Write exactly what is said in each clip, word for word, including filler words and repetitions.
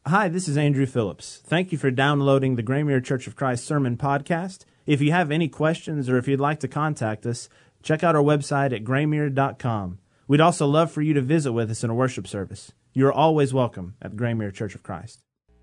Hi, this is Andrew Phillips. Thank you for downloading the Graymere Church of Christ Sermon Podcast. If you have any questions or if you'd like to contact us, check out our website at graymere dot com. We'd also love for you to visit with us in a worship service. You are always welcome at the Graymere Church of Christ.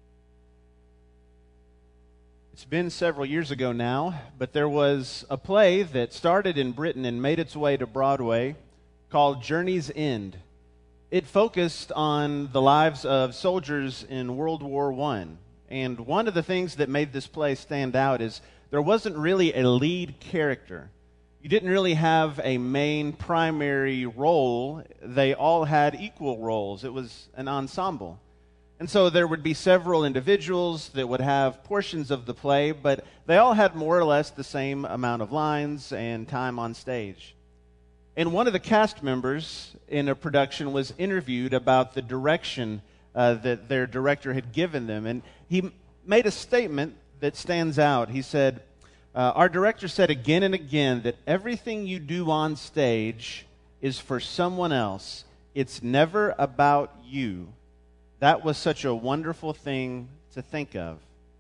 It's been several years ago now, but there was a play that started in Britain and made its way to Broadway called Journey's End. It focused on the lives of soldiers in World War One. And one of the things that made this play stand out is there wasn't really a lead character. You didn't really have a main primary role. They all had equal roles. It was an ensemble. And so there would be several individuals that would have portions of the play, but they all had more or less the same amount of lines and time on stage. And one of the cast members in a production was interviewed about the direction uh, that their director had given them. And he made a statement that stands out. He said, uh, our director said again and again that everything you do on stage is for someone else. It's never about you. That was such a wonderful thing to think of.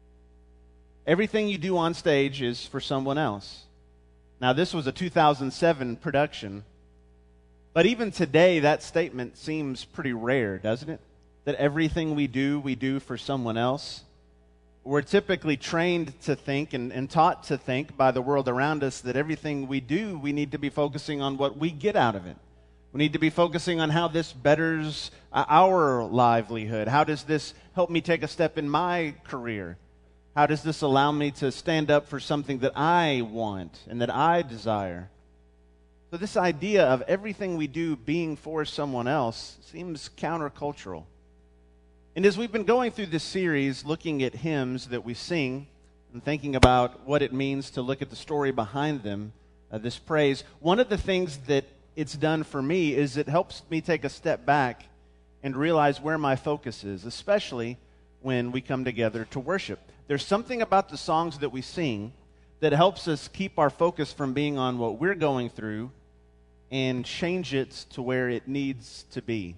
Everything you do on stage is for someone else. Now, this was a two thousand seven production, but even today, that statement seems pretty rare, doesn't it? That everything we do, we do for someone else. We're typically trained to think and, and taught to think by the world around us that everything we do, we need to be focusing on what we get out of it. We need to be focusing on how this betters our livelihood. How does this help me take a step in my career? How does this allow me to stand up for something that I want and that I desire? So this idea of everything we do being for someone else seems countercultural. And as we've been going through this series, looking at hymns that we sing and thinking about what it means to look at the story behind them, uh, this praise, one of the things that it's done for me is it helps me take a step back and realize where my focus is, especially when we come together to worship. There's something about the songs that we sing that helps us keep our focus from being on what we're going through and change it to where it needs to be.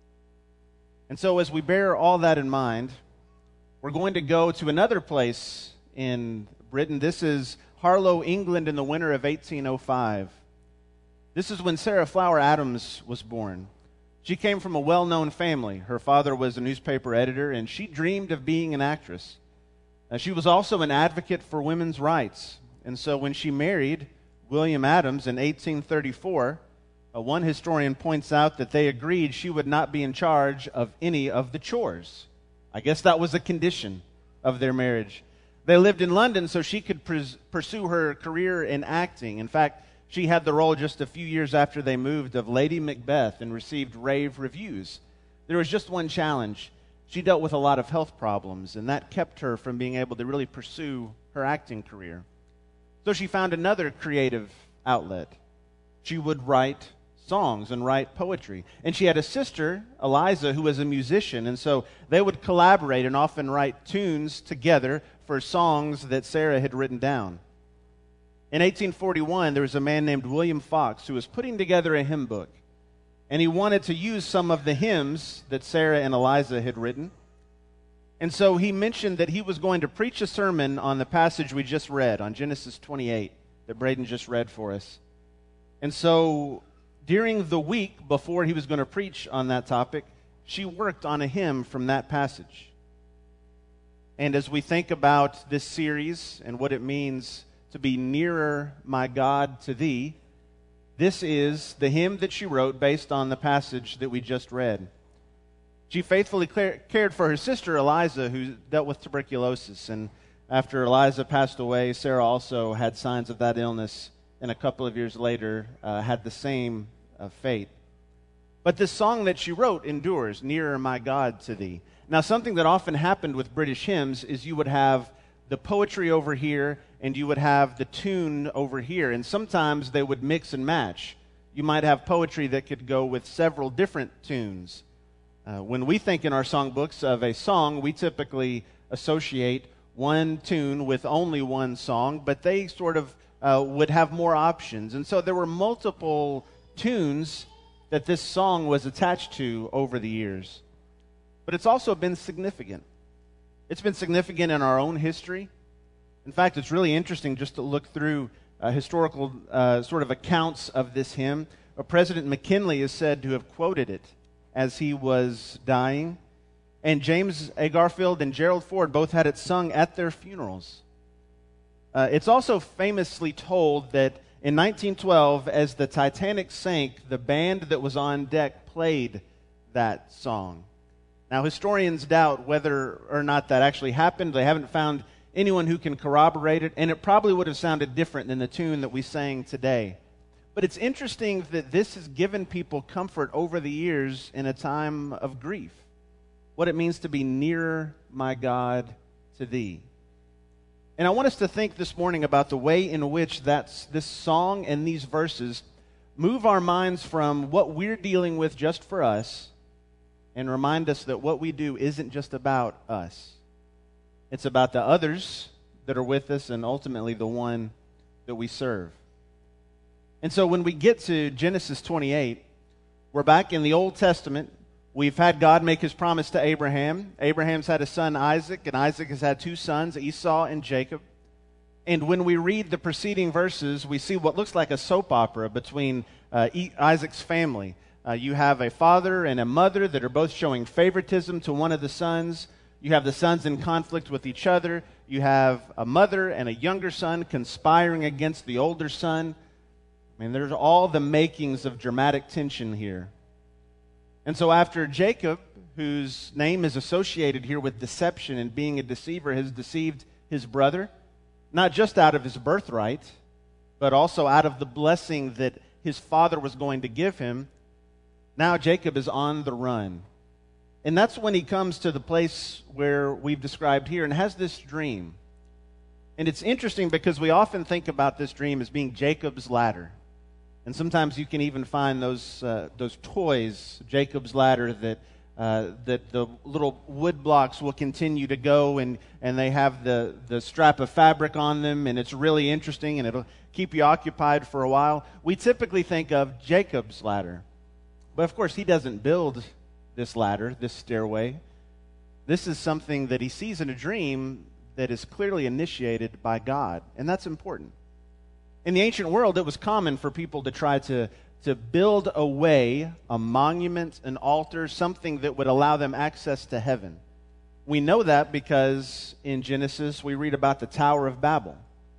And so as we bear all that in mind, we're going to go to another place in Britain. This is Harlow, England in the winter of eighteen oh five. This is when Sarah Flower Adams was born. She came from a well-known family. Her father was a newspaper editor, and she dreamed of being an actress. Uh, she was also an advocate for women's rights. And so when she married William Adams in eighteen thirty-four, uh, one historian points out that they agreed she would not be in charge of any of the chores. I guess that was a condition of their marriage. They lived in London so she could pres- pursue her career in acting. In fact, she had the role just a few years after they moved of Lady Macbeth and received rave reviews. There was just one challenge. She dealt with a lot of health problems, and that kept her from being able to really pursue her acting career. So she found another creative outlet. She would write songs and write poetry. And she had a sister, Eliza, who was a musician, and so they would collaborate and often write tunes together for songs that Sarah had written down. In eighteen forty-one, there was a man named William Fox who was putting together a hymn book. And he wanted to use some of the hymns that Sarah and Eliza had written. And so he mentioned that he was going to preach a sermon on the passage we just read, on Genesis twenty-eight, that Braden just read for us. And so during the week before he was going to preach on that topic, she worked on a hymn from that passage. And as we think about this series and what it means to be nearer, my God, to thee, this is the hymn that she wrote based on the passage that we just read. She faithfully cared for her sister Eliza, who dealt with tuberculosis. And after Eliza passed away, Sarah also had signs of that illness, and a couple of years later uh, had the same uh, fate. But this song that she wrote endures, Nearer, my God, to thee. Now, something that often happened with British hymns is you would have the poetry over here, and you would have the tune over here. And sometimes they would mix and match. You might have poetry that could go with several different tunes. Uh, when we think in our songbooks of a song, we typically associate one tune with only one song, but they sort of uh, would have more options. And so there were multiple tunes that this song was attached to over the years. but it's also been significant. It's been significant in our own history. In fact, it's really interesting just to look through uh, historical uh, sort of accounts of this hymn. Uh, President McKinley is said to have quoted it as he was dying. And James A. Garfield and Gerald Ford both had it sung at their funerals. Uh, it's also famously told that in nineteen twelve, as the Titanic sank, the band that was on deck played that song. Now, historians doubt whether or not that actually happened. They haven't found anyone who can corroborate it, and it probably would have sounded different than the tune that we sang today. But it's interesting that this has given people comfort over the years in a time of grief. What it means to be nearer, my God, to thee. And I want us to think this morning about the way in which that's, this song and these verses move our minds from what we're dealing with just for us and remind us that what we do isn't just about us. It's about the others that are with us and ultimately the one that we serve. And so when we get to Genesis twenty-eight, we're back in the Old Testament. We've had God make his promise to Abraham. Abraham's had a son, Isaac, and Isaac has had two sons, Esau and Jacob. And when we read the preceding verses, we see what looks like a soap opera between uh, Isaac's family. Uh, you have a father and a mother that are both showing favoritism to one of the sons. You have the sons in conflict with each other. You have a mother and a younger son conspiring against the older son. I mean, there's all the makings of dramatic tension here. And so after Jacob, whose name is associated here with deception and being a deceiver, has deceived his brother, not just out of his birthright, but also out of the blessing that his father was going to give him, now Jacob is on the run. And that's when he comes to the place where we've described here and has this dream. And it's interesting because we often think about this dream as being Jacob's ladder. And sometimes you can even find those uh, those toys, Jacob's ladder, that uh, that the little wood blocks will continue to go, and, and they have the, the strap of fabric on them, and it's really interesting, and it'll keep you occupied for a while. We typically think of Jacob's ladder. But of course, he doesn't build this ladder, this stairway. This is something that he sees in a dream that is clearly initiated by God, and that's important. In the ancient world, it was common for people to try to, to build a way, a monument, an altar, something that would allow them access to heaven. We know that because in Genesis we read about the Tower of Babel,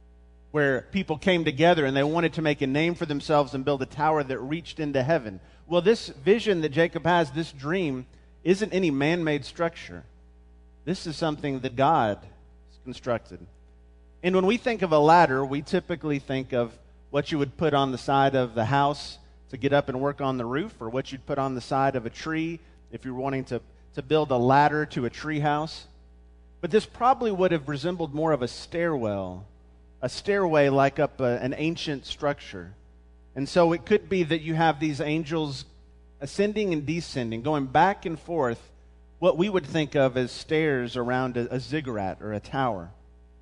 where people came together and they wanted to make a name for themselves and build a tower that reached into heaven. Well, this vision that Jacob has, this dream, isn't any man-made structure. This is something that God has constructed. And when we think of a ladder, we typically think of what you would put on the side of the house to get up and work on the roof, or what you'd put on the side of a tree if you're wanting to, to build a ladder to a tree house. But this probably would have resembled more of a stairwell, a stairway like up a, an ancient structure. And so it could be that you have these angels ascending and descending, going back and forth, what we would think of as stairs around a, a ziggurat or a tower.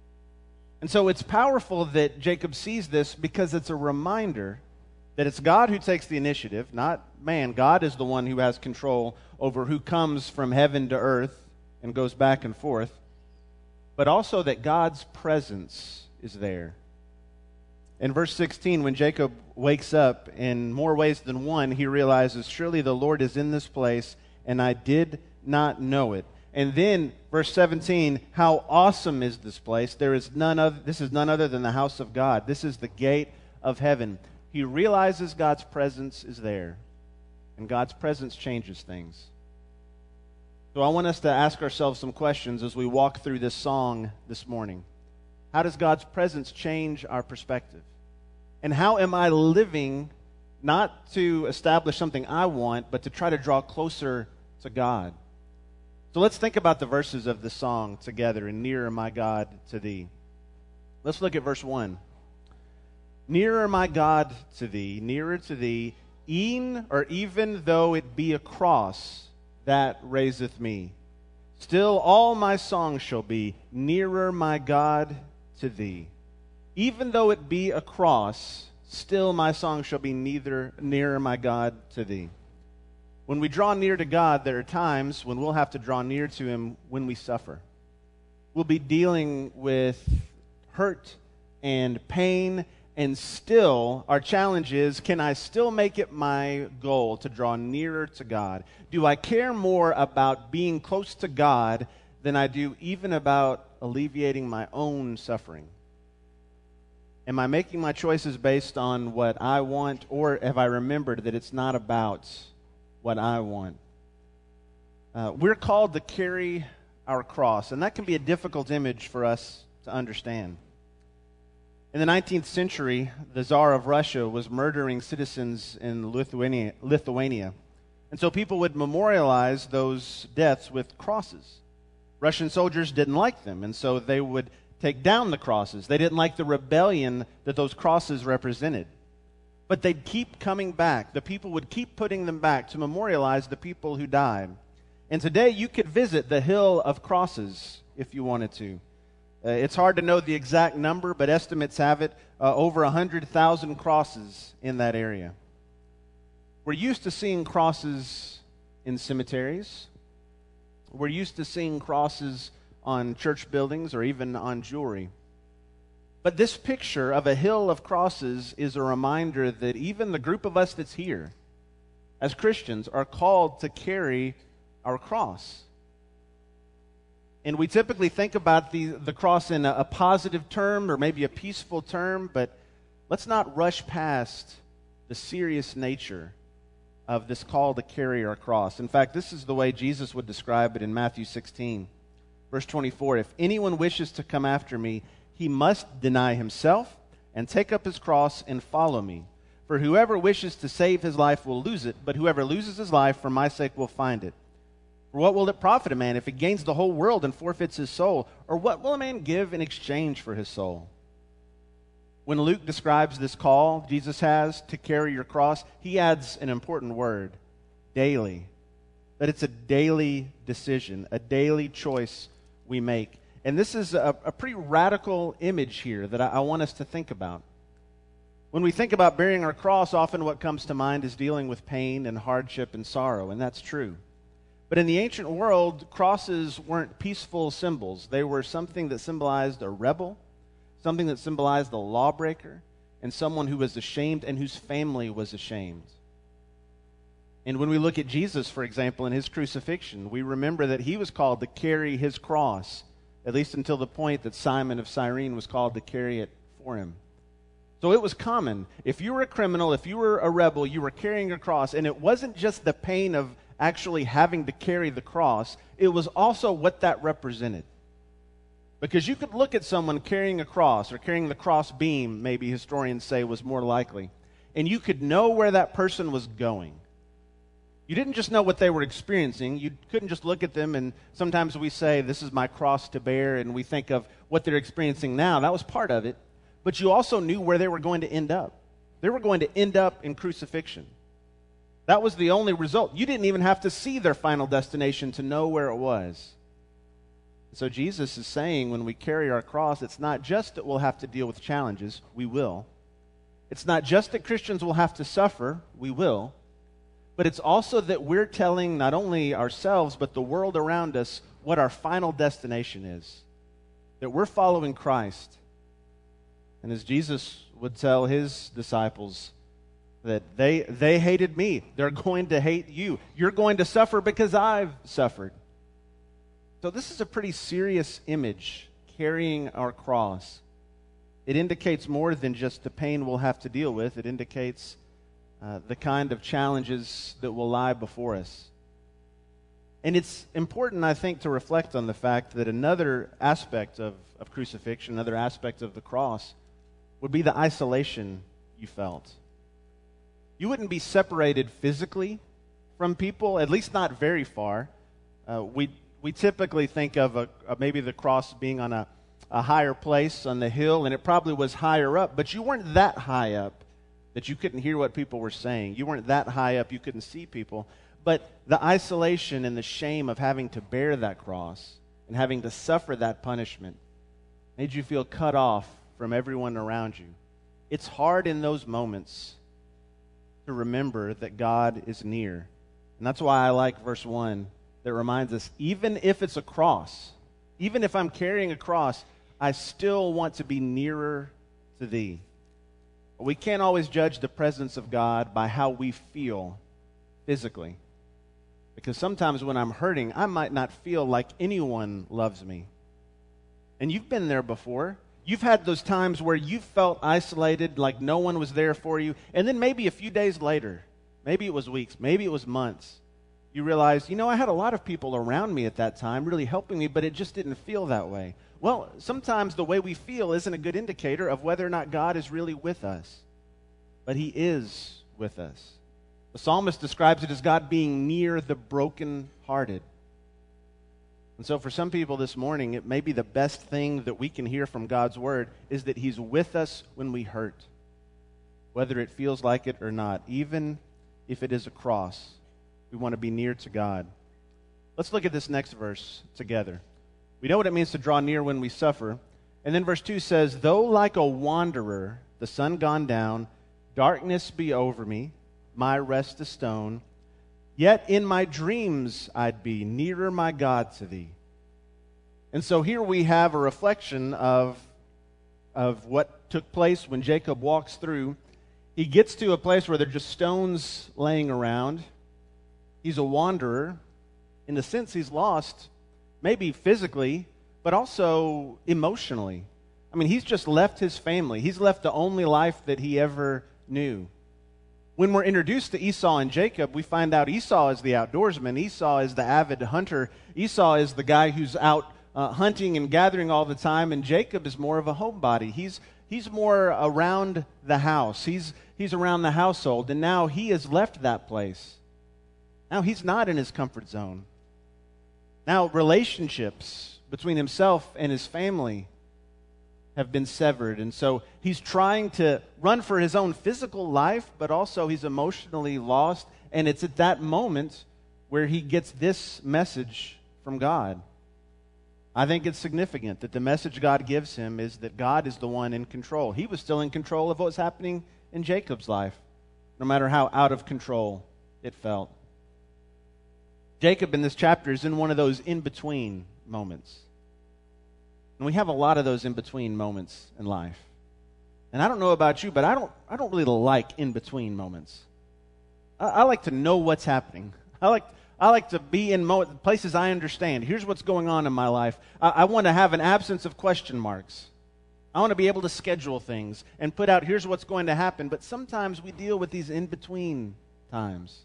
And so it's powerful that Jacob sees this because it's a reminder that it's God who takes the initiative, not man. God is the one who has control over who comes from heaven to earth and goes back and forth, but also that God's presence is there. In verse sixteen, when Jacob wakes up, in more ways than one, he realizes, surely the Lord is in this place, and I did not know it. And then, verse seventeen, how awesome is this place? There is none other, this is none other than the house of God. This is the gate of heaven. He realizes God's presence is there, and God's presence changes things. So I want us to ask ourselves some questions as we walk through this song this morning. How does God's presence change our perspective? And how am I living not to establish something I want, but to try to draw closer to God? So let's think about the verses of the song together, and nearer, my God, to thee. Let's look at verse one. Nearer, my God, to thee, nearer to thee, e'en or even though it be a cross that raiseth me, still all my song shall be nearer, my God, to thee. Even though it be a cross, still my song shall be neither nearer, my God, to thee. When we draw near to God, there are times when we'll have to draw near to Him when we suffer. We'll be dealing with hurt and pain, and still, our challenge is, can I still make it my goal to draw nearer to God? Do I care more about being close to God than I do even about alleviating my own suffering? Am I making my choices based on what I want, or have I remembered that it's not about what I want? Uh, we're called to carry our cross, and that can be a difficult image for us to understand. In the nineteenth century, the Tsar of Russia was murdering citizens in Lithuania, Lithuania. And so people would memorialize those deaths with crosses. Russian soldiers didn't like them, and so they would take down the crosses. They didn't like the rebellion that those crosses represented. But they'd keep coming back. The people would keep putting them back to memorialize the people who died. And today you could visit the Hill of Crosses if you wanted to. Uh, it's hard to know the exact number, but estimates have it uh, over one hundred thousand crosses in that area. We're used to seeing crosses in cemeteries. We're used to seeing crosses on church buildings or even on jewelry. But this picture of a hill of crosses is a reminder that even the group of us that's here, as Christians, are called to carry our cross. And we typically think about the, the cross in a, a positive term or maybe a peaceful term, but let's not rush past the serious nature of this call to carry our cross. In fact, this is the way Jesus would describe it in Matthew sixteen, verse twenty-four. If anyone wishes to come after me, he must deny himself and take up his cross and follow me. For whoever wishes to save his life will lose it, but whoever loses his life for my sake will find it. For what will it profit a man if he gains the whole world and forfeits his soul? Or what will a man give in exchange for his soul? When Luke describes this call Jesus has to carry your cross, he adds an important word, daily. That it's a daily decision, a daily choice we make. And this is a, a pretty radical image here that I, I want us to think about. When we think about bearing our cross, often what comes to mind is dealing with pain and hardship and sorrow, and that's true. But in the ancient world, crosses weren't peaceful symbols. They were something that symbolized a rebel, something that symbolized a lawbreaker, and someone who was ashamed and whose family was ashamed. And when we look at Jesus, for example, in his crucifixion, we remember that he was called to carry his cross, at least until the point that Simon of Cyrene was called to carry it for him. So it was common. If you were a criminal, if you were a rebel, you were carrying a cross, and it wasn't just the pain of actually having to carry the cross, it was also what that represented. Because you could look at someone carrying a cross, or carrying the cross beam, maybe historians say was more likely, and you could know where that person was going. You didn't just know what they were experiencing. You couldn't just look at them, and sometimes we say, this is my cross to bear, and we think of what they're experiencing now. That was part of it. But you also knew where they were going to end up. They were going to end up in crucifixion. That was the only result. You didn't even have to see their final destination to know where it was. So Jesus is saying when we carry our cross, it's not just that we'll have to deal with challenges. We will. It's not just that Christians will have to suffer. We will. But it's also that we're telling not only ourselves, but the world around us what our final destination is. That we're following Christ. And as Jesus would tell his disciples, that they, they hated me. They're going to hate you. You're going to suffer because I've suffered. So this is a pretty serious image, carrying our cross. It indicates more than just the pain we'll have to deal with. It indicates uh, the kind of challenges that will lie before us. And it's important, I think, to reflect on the fact that another aspect of, of crucifixion, another aspect of the cross, would be the isolation you felt. You wouldn't be separated physically from people, at least not very far. Uh, we we typically think of a, a, maybe the cross being on a, a higher place on the hill, and it probably was higher up, but you weren't that high up that you couldn't hear what people were saying. You weren't that high up you couldn't see people. But the isolation and the shame of having to bear that cross and having to suffer that punishment made you feel cut off from everyone around you. It's hard in those moments to remember that God is near And that's why I like verse one that reminds us, even if it's a cross, even if I'm carrying a cross, I still want to be nearer to thee. We can't always judge the presence of God by how we feel physically. Because sometimes when I'm hurting, I might not feel like anyone loves me. And you've been there before. You've had those times where you felt isolated, like no one was there for you. And then maybe a few days later, maybe it was weeks, maybe it was months, you realize, you know, I had a lot of people around me at that time really helping me, but it just didn't feel that way. Well, sometimes the way we feel isn't a good indicator of whether or not God is really with us. But he is with us. The psalmist describes it as God being near the brokenhearted. And so for some people this morning, it may be the best thing that we can hear from God's word is that he's with us when we hurt, whether it feels like it or not. Even if it is a cross, we want to be near to God. Let's look at this next verse together. We know what it means to draw near when we suffer. And then verse two says, though like a wanderer, the sun gone down, darkness be over me, my rest a stone, yet in my dreams I'd be nearer my God to thee. And so here we have a reflection of, of what took place when Jacob walks through. He gets to a place where there are just stones laying around. He's a wanderer. In a sense, he's lost, maybe physically, but also emotionally. I mean, he's just left his family. He's left the only life that he ever knew. When we're introduced to Esau and Jacob, we find out Esau is the outdoorsman. Esau is the avid hunter. Esau is the guy who's out uh, hunting and gathering all the time, and Jacob is more of a homebody. He's he's more around the house. He's he's around the household, and now he has left that place. Now he's not in his comfort zone. Now relationships between himself and his family have been severed. And so he's trying to run for his own physical life, but also he's emotionally lost. And it's at that moment where he gets this message from God. I think it's significant that the message God gives him is that God is the one in control. He was still in control of what was happening in Jacob's life, no matter how out of control it felt. Jacob in this chapter is in one of those in-between moments. And we have a lot of those in-between moments in life. And I don't know about you, but I don't I don't really like in-between moments. I, I like to know what's happening. I like I like to be in mo- places I understand. Here's what's going on in my life. I, I want to have an absence of question marks. I want to be able to schedule things and put out, here's what's going to happen. But sometimes we deal with these in-between times.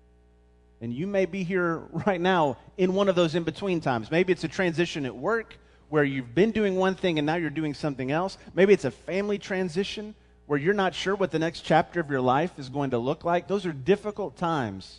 And you may be here right now in one of those in-between times. Maybe it's a transition at work where you've been doing one thing and now you're doing something else. Maybe it's a family transition where you're not sure what the next chapter of your life is going to look like. Those are difficult times.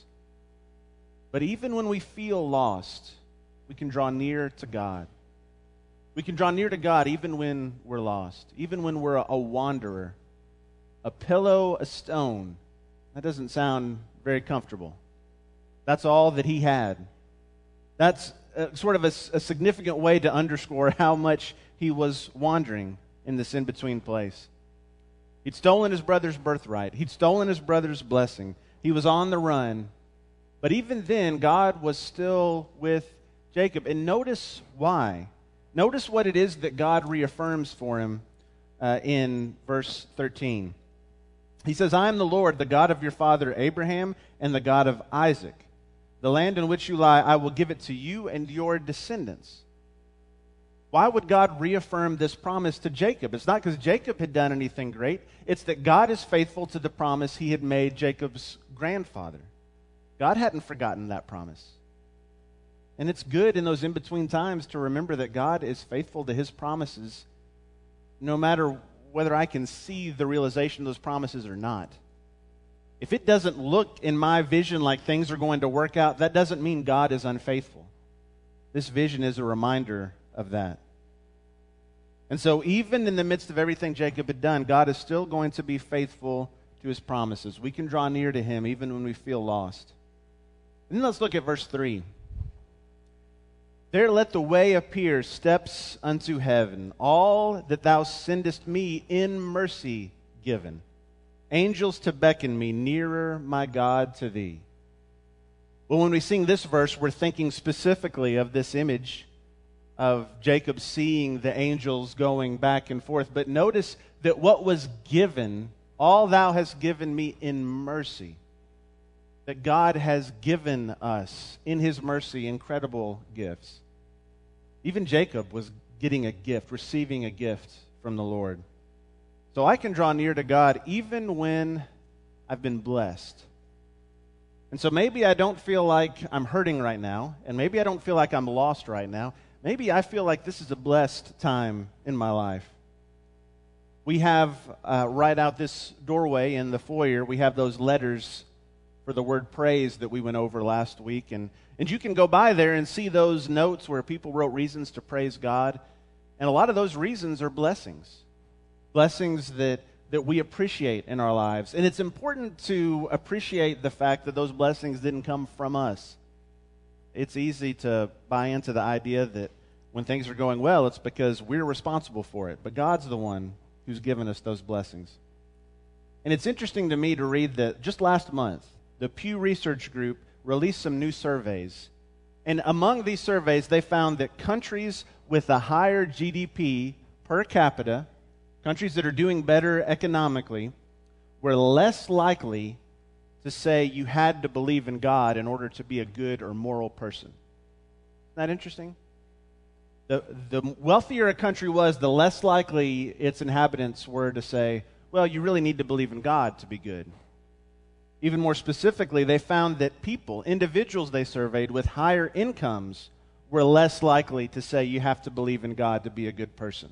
But even when we feel lost, we can draw near to God. We can draw near to God even when we're lost, even when we're a wanderer. A pillow, a stone. That doesn't sound very comfortable. That's all that he had. That's uh, sort of a, a significant way to underscore how much he was wandering in this in-between place. He'd stolen his brother's birthright. He'd stolen his brother's blessing. He was on the run. But even then, God was still with Jacob. And notice why. Notice what it is that God reaffirms for him uh, in verse thirteen. He says, I am the Lord, the God of your father Abraham, and the God of Isaac. The land in which you lie, I will give it to you and your descendants. Why would God reaffirm this promise to Jacob? It's not because Jacob had done anything great. It's that God is faithful to the promise he had made Jacob's grandfather. God hadn't forgotten that promise. And it's good in those in-between times to remember that God is faithful to his promises, no matter whether I can see the realization of those promises or not. If it doesn't look in my vision like things are going to work out, that doesn't mean God is unfaithful. This vision is a reminder of that. And so even in the midst of everything Jacob had done, God is still going to be faithful to his promises. We can draw near to him even when we feel lost. And then let's look at verse three. There let the way appear, steps unto heaven, all that thou sendest me in mercy given. Angels to beckon me nearer, my God, to thee. Well, when we sing this verse, we're thinking specifically of this image of Jacob seeing the angels going back and forth. But notice that what was given, all thou hast given me in mercy, that God has given us in his mercy incredible gifts. Even Jacob was getting a gift, receiving a gift from the Lord. So I can draw near to God even when I've been blessed. And so maybe I don't feel like I'm hurting right now, and maybe I don't feel like I'm lost right now. Maybe I feel like this is a blessed time in my life. We have uh, right out this doorway in the foyer, we have those letters for the word praise that we went over last week. And, and you can go by there and see those notes where people wrote reasons to praise God. And a lot of those reasons are blessings. Blessings that that we appreciate in our lives. And it's important to appreciate the fact that those blessings didn't come from us. It's easy to buy into the idea that when things are going well, it's because we're responsible for it. But God's the one who's given us those blessings. And it's interesting to me to read that just last month, the Pew Research Group released some new surveys. And among these surveys, they found that countries with a higher G D P per capita, countries that are doing better economically, were less likely to say you had to believe in God in order to be a good or moral person. Isn't that interesting? The, the wealthier a country was, the less likely its inhabitants were to say, well, you really need to believe in God to be good. Even more specifically, they found that people, individuals they surveyed with higher incomes, were less likely to say you have to believe in God to be a good person.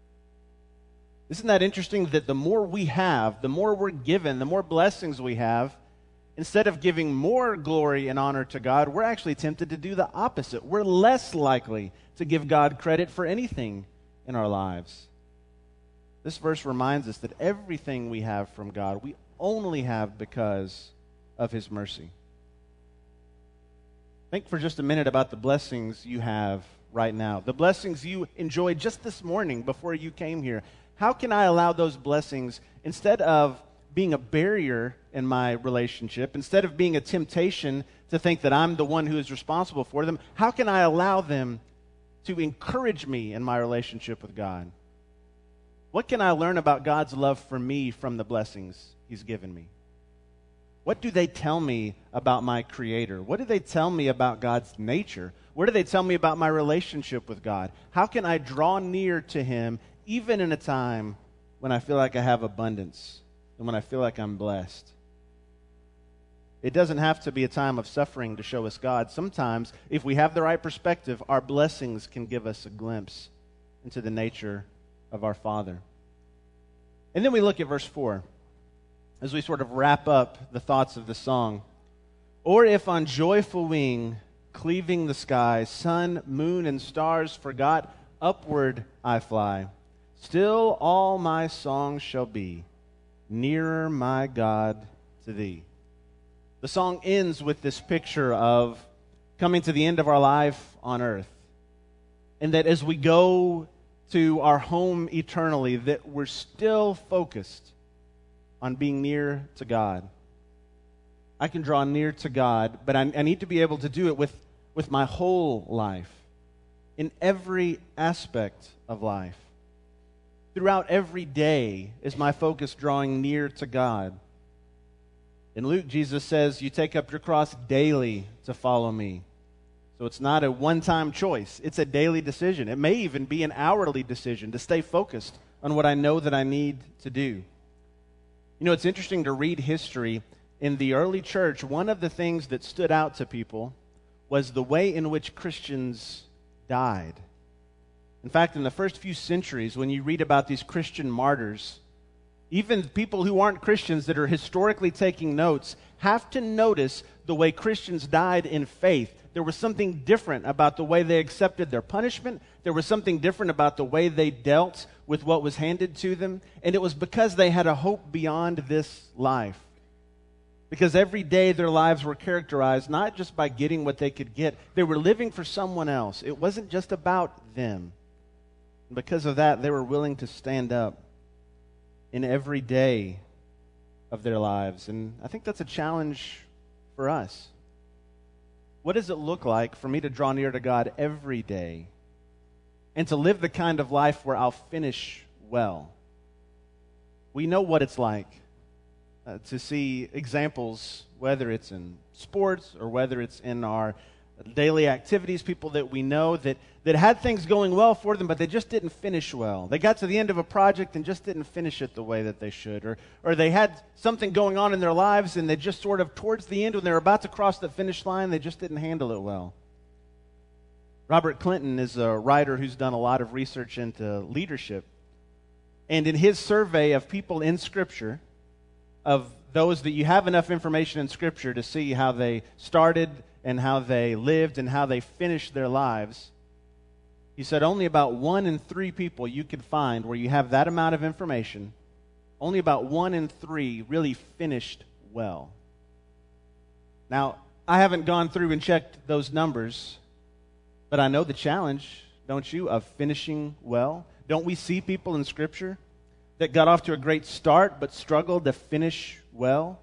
Isn't that interesting that the more we have, the more we're given, the more blessings we have, instead of giving more glory and honor to God, we're actually tempted to do the opposite. We're less likely to give God credit for anything in our lives. This verse reminds us that everything we have from God, we only have because of his mercy. Think for just a minute about the blessings you have right now, the blessings you enjoyed just this morning before you came here. How can I allow those blessings, instead of being a barrier in my relationship, instead of being a temptation to think that I'm the one who is responsible for them, how can I allow them to encourage me in my relationship with God? What can I learn about God's love for me from the blessings he's given me? What do they tell me about my Creator? What do they tell me about God's nature? What do they tell me about my relationship with God? How can I draw near to him even in a time when I feel like I have abundance and when I feel like I'm blessed? It doesn't have to be a time of suffering to show us God. Sometimes, if we have the right perspective, our blessings can give us a glimpse into the nature of our Father. And then we look at verse four as we sort of wrap up the thoughts of the song. Or if on joyful wing, cleaving the sky, sun, moon, and stars forgot, upward I fly. Still all my songs shall be nearer, my God, to thee. The song ends with this picture of coming to the end of our life on earth. And that as we go to our home eternally, that we're still focused on being near to God. I can draw near to God, but I, I need to be able to do it with, with my whole life, in every aspect of life. Throughout every day is my focus drawing near to God. In Luke, Jesus says, you take up your cross daily to follow me. So it's not a one-time choice. It's a daily decision. It may even be an hourly decision to stay focused on what I know that I need to do. You know, it's interesting to read history. In the early church, one of the things that stood out to people was the way in which Christians died. In fact, in the first few centuries, when you read about these Christian martyrs, even people who aren't Christians that are historically taking notes have to notice the way Christians died in faith. There was something different about the way they accepted their punishment. There was something different about the way they dealt with what was handed to them. And it was because they had a hope beyond this life. Because every day their lives were characterized not just by getting what they could get. They were living for someone else. It wasn't just about them. And because of that, they were willing to stand up in every day of their lives. And I think that's a challenge for us. What does it look like for me to draw near to God every day and to live the kind of life where I'll finish well? We know what it's like uh, to see examples, whether it's in sports or whether it's in our daily activities, people that we know that, that had things going well for them, but they just didn't finish well. They got to the end of a project and just didn't finish it the way that they should. Or, or they had something going on in their lives and they just sort of, towards the end, when they were about to cross the finish line, they just didn't handle it well. Robert Clinton is a writer who's done a lot of research into leadership. And in his survey of people in Scripture, of those that you have enough information in Scripture to see how they started and how they lived and how they finished their lives, he said only about one in three people you could find where you have that amount of information, only about one in three really finished well. Now, I haven't gone through and checked those numbers, but I know the challenge, don't you, of finishing well. Don't we see people in Scripture that got off to a great start but struggled to finish well?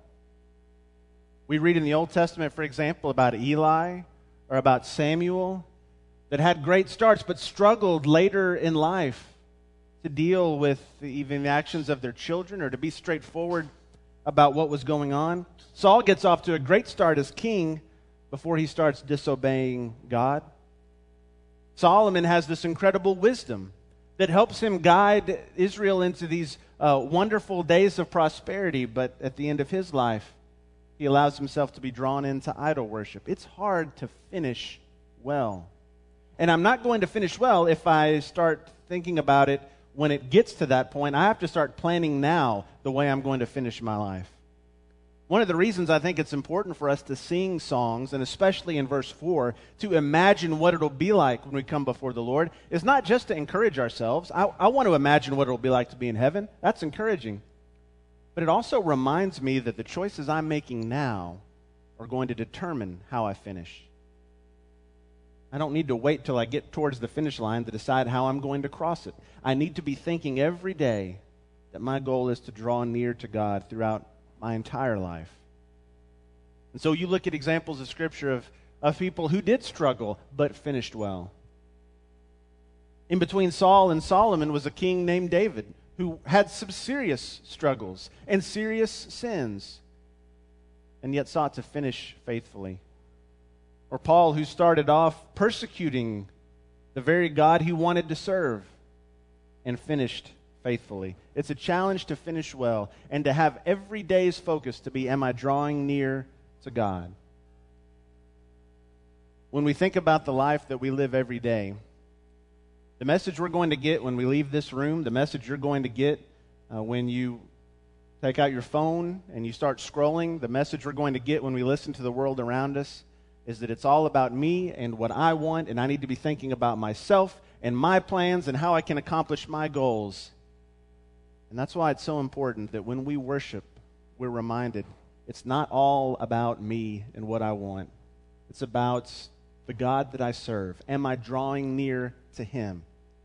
We read in the Old Testament, for example, about Eli or about Samuel that had great starts but struggled later in life to deal with even the actions of their children or to be straightforward about what was going on. Saul gets off to a great start as king before he starts disobeying God. Solomon has this incredible wisdom that helps him guide Israel into these uh, wonderful days of prosperity, but at the end of his life, he allows himself to be drawn into idol worship. It's hard to finish well. And I'm not going to finish well if I start thinking about it when it gets to that point. I have to start planning now the way I'm going to finish my life. One of the reasons I think it's important for us to sing songs, and especially in verse four, to imagine what it'll be like when we come before the Lord, is not just to encourage ourselves. I, I want to imagine what it'll be like to be in heaven. That's encouraging. But it also reminds me that the choices I'm making now are going to determine how I finish. I don't need to wait till I get towards the finish line to decide how I'm going to cross it. I need to be thinking every day that my goal is to draw near to God throughout my entire life. And so you look at examples of Scripture of, of people who did struggle but finished well. In between Saul and Solomon was a king named David who had some serious struggles and serious sins and yet sought to finish faithfully. Or Paul, who started off persecuting the very God he wanted to serve and finished faithfully. It's a challenge to finish well and to have every day's focus to be, am I drawing near to God? When we think about the life that we live every day, the message we're going to get when we leave this room, the message you're going to get uh, when you take out your phone and you start scrolling, the message we're going to get when we listen to the world around us is that it's all about me and what I want, and I need to be thinking about myself and my plans and how I can accomplish my goals. And that's why it's so important that when we worship, we're reminded it's not all about me and what I want. It's about the God that I serve. Am I drawing near to Him?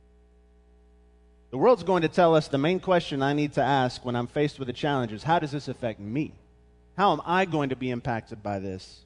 The world's going to tell us the main question I need to ask when I'm faced with a challenge is, how does this affect me? How am I going to be impacted by this?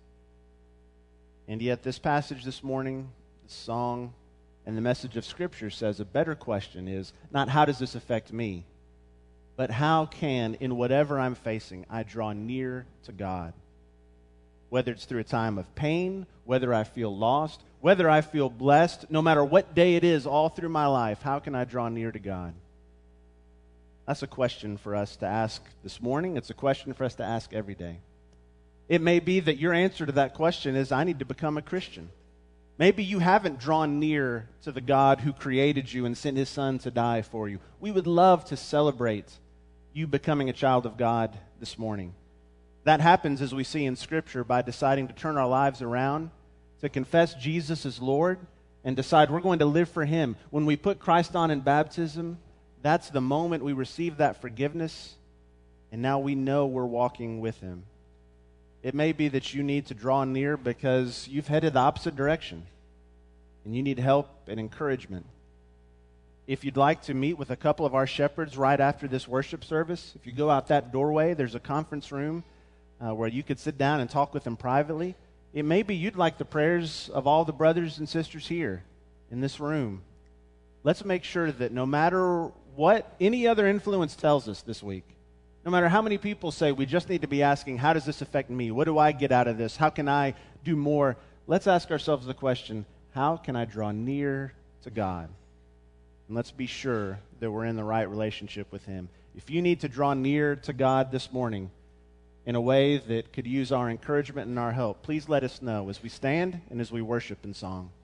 And yet this passage this morning, the song, and the message of Scripture says a better question is not how does this affect me, but how can, in whatever I'm facing, I draw near to God? Whether it's through a time of pain, whether I feel lost, whether I feel blessed, no matter what day it is all through my life, how can I draw near to God? That's a question for us to ask this morning. It's a question for us to ask every day. It may be that your answer to that question is, I need to become a Christian. Maybe you haven't drawn near to the God who created you and sent His Son to die for you. We would love to celebrate you becoming a child of God this morning. That happens, as we see in Scripture, by deciding to turn our lives around, to confess Jesus as Lord, and decide we're going to live for Him. When we put Christ on in baptism, that's the moment we receive that forgiveness, and now we know we're walking with Him. It may be that you need to draw near because you've headed the opposite direction, and you need help and encouragement. If you'd like to meet with a couple of our shepherds right after this worship service, if you go out that doorway, there's a conference room uh, where you could sit down and talk with them privately. it may be you'd like the prayers of all the brothers and sisters here in this room. Let's make sure that no matter what any other influence tells us this week, no matter how many people say we just need to be asking, how does this affect me? What do I get out of this? How can I do more? Let's ask ourselves the question, how can I draw near to God? And let's be sure that we're in the right relationship with Him. If you need to draw near to God this morning in a way that could use our encouragement and our help, please let us know as we stand and as we worship in song.